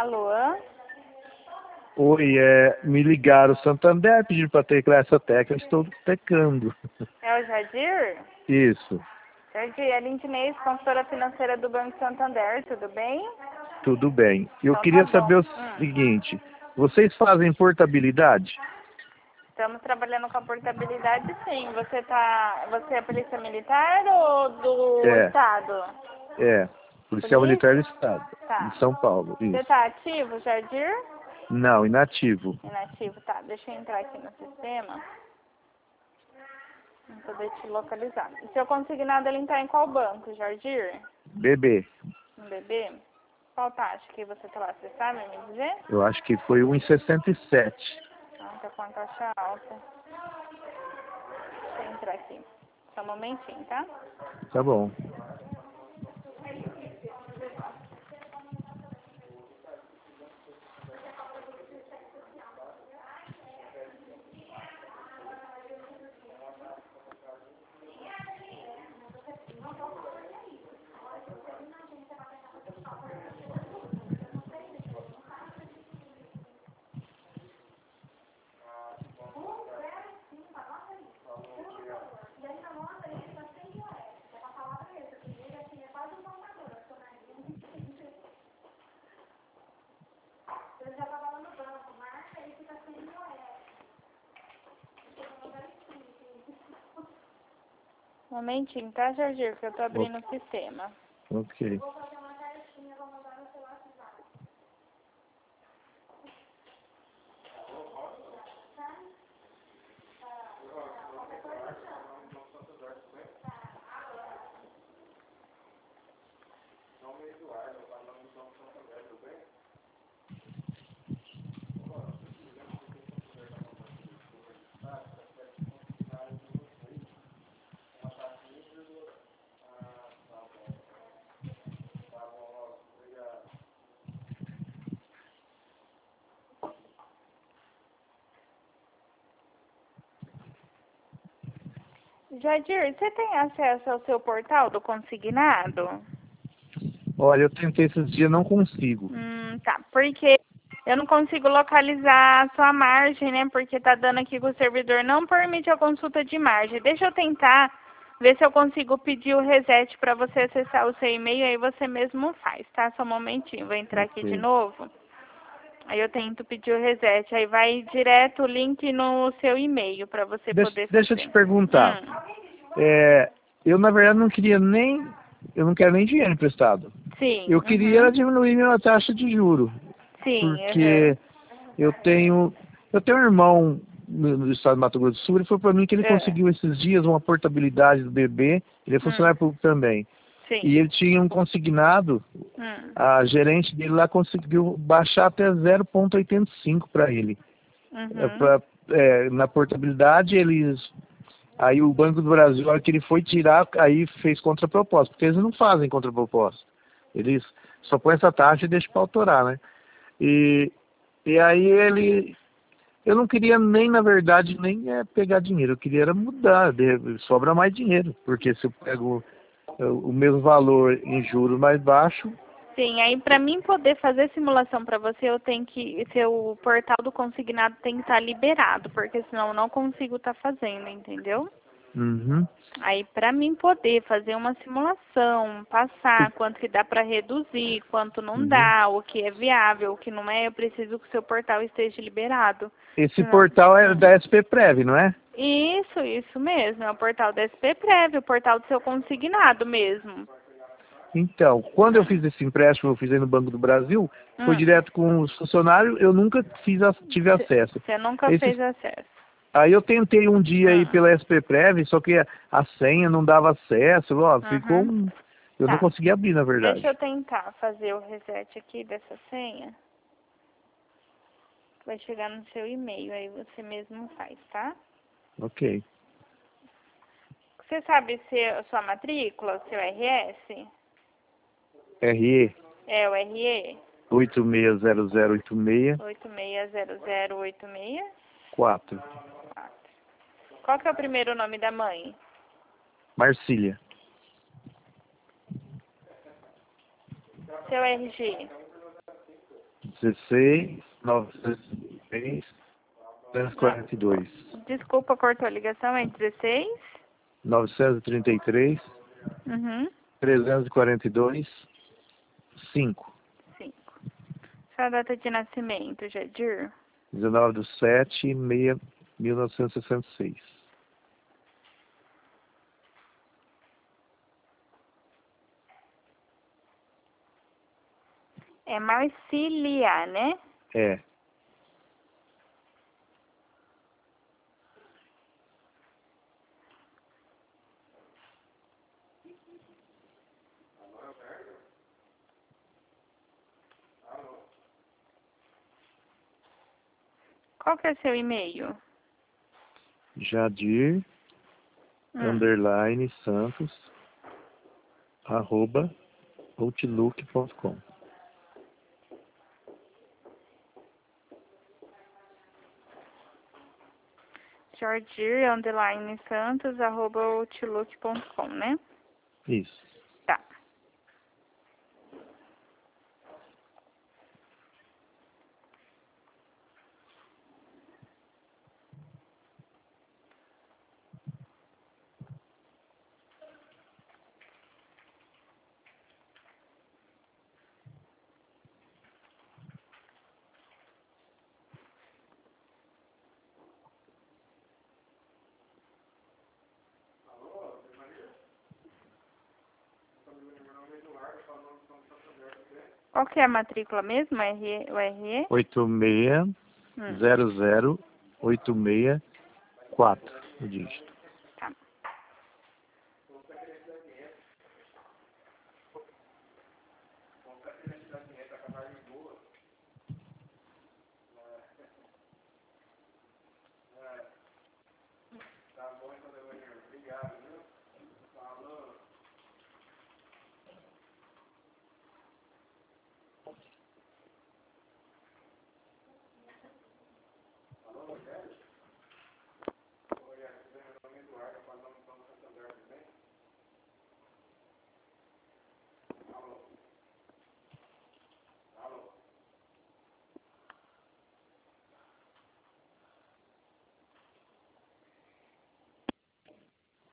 Alô? Oi, me ligaram Santander, pediram para teclar essa tecla, estou teclando. É o Jardir? Isso, Jardir, é a Lindinês, consultora financeira do Banco Santander, tudo bem? tudo bem. Eu Então queria tá bom. saber o seguinte, vocês fazem portabilidade? Estamos trabalhando com a portabilidade, sim. Você é polícia militar ou do É, estado? Policial Militar do Polícia? Estado, Tá. de São Paulo, Você isso. tá ativo, Jardir? Não, inativo. Inativo, tá. Deixa eu entrar aqui no sistema para poder te localizar. E seu consignado, ele tá em qual banco, Jardir? BB, Um bebê? Qual taxa que você tá lá? Você sabe me dizer? eu acho que foi 1,67. Ah, tá com a taxa alta. Deixa eu entrar aqui. Só um momentinho, tá? Tá bom. Um momentinho, tá, Jardir? Que eu tô abrindo Ok. o sistema. Ok. Jardir, você tem acesso ao seu portal do consignado? Olha, eu tentei esses dias, não consigo. Tá. Porque eu não consigo localizar a sua margem, né? Porque tá dando aqui que o servidor não permite a consulta de margem. Deixa eu tentar ver se eu consigo pedir o reset para você acessar o seu e-mail, aí você mesmo faz, tá? Só um momentinho, vou entrar aqui de Ok. novo. Aí eu tento pedir o reset, aí vai direto o link no seu e-mail para você poder Deixa eu te fazer. perguntar. Eu, na verdade, não queria nem... Eu não quero nem dinheiro emprestado. Sim, Eu queria diminuir minha taxa de juro, sim, porque eu tenho um irmão no estado de Mato Grosso do Sul, ele falou para mim que ele conseguiu esses dias uma portabilidade do bebê, ele é funcionário público também. E sim, ele tinha um consignado, a gerente dele lá conseguiu baixar até 0,85 para ele. Na portabilidade, aí o Banco do Brasil, na hora que ele foi tirar, aí fez contraproposta, porque eles não fazem contraproposta. Eles só põem essa taxa e deixam para autorar, né? E aí eu não queria nem, na verdade, nem pegar dinheiro, eu queria era mudar, sobra mais dinheiro, porque se eu pego o mesmo valor em juros mais baixo. Sim, aí para mim poder fazer simulação para você, eu tenho que, seu portal do consignado tem que estar liberado, porque senão eu não consigo estar fazendo, entendeu? Uhum. Aí para mim poder fazer uma simulação, passar quanto que dá para reduzir, quanto não Uhum. dá, o que é viável, o que não é, eu preciso que o seu portal esteja liberado. Esse Senão, portal é da SPPrev, não é? Isso mesmo, é o portal da SPPrev, o portal do seu consignado mesmo. Então, quando eu fiz esse empréstimo, eu fiz aí no Banco do Brasil, foi direto com os funcionários, eu nunca tive acesso. Você nunca fez acesso. Aí eu tentei um dia aí pela SPPrev, só que a senha não dava acesso, ó, eu não Tá. consegui abrir, na Deixa eu verdade. tentar fazer o reset aqui dessa senha. Vai chegar no seu e-mail, aí você mesmo faz, tá? Ok. Você sabe se a sua matrícula, o seu RS? RE É o RE? 860086 860086. 4. Qual que é o primeiro nome da mãe? Marcília. Seu RG? 16, 903, 342. Desculpa, cortou a ligação, é 16? 933, Uhum. 342, 5. 5. Sua data de nascimento, Jadir? 19/7/1966. É Marcília, né? É. Qual que é seu e-mail? Jadir, underline, Santos, @outlook.com. Jordir, underline, Santos, @outlook.com, né? Isso. Tá. Qual que é a matrícula mesmo? O RE? 86008664, o dígito.